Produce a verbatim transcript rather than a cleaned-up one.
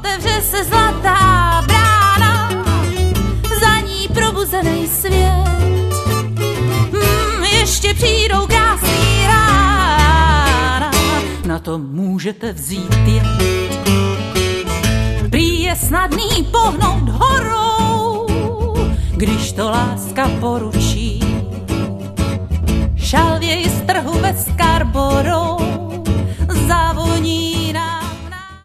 otevře se zlatá brána, za ní probuzený svět. Hmm, ještě přijdou krásný rána, na to můžete vzít jet. Prý je snadný pohnout horou, když to láska poručí. Šalvěj z trhu ve Scarborough,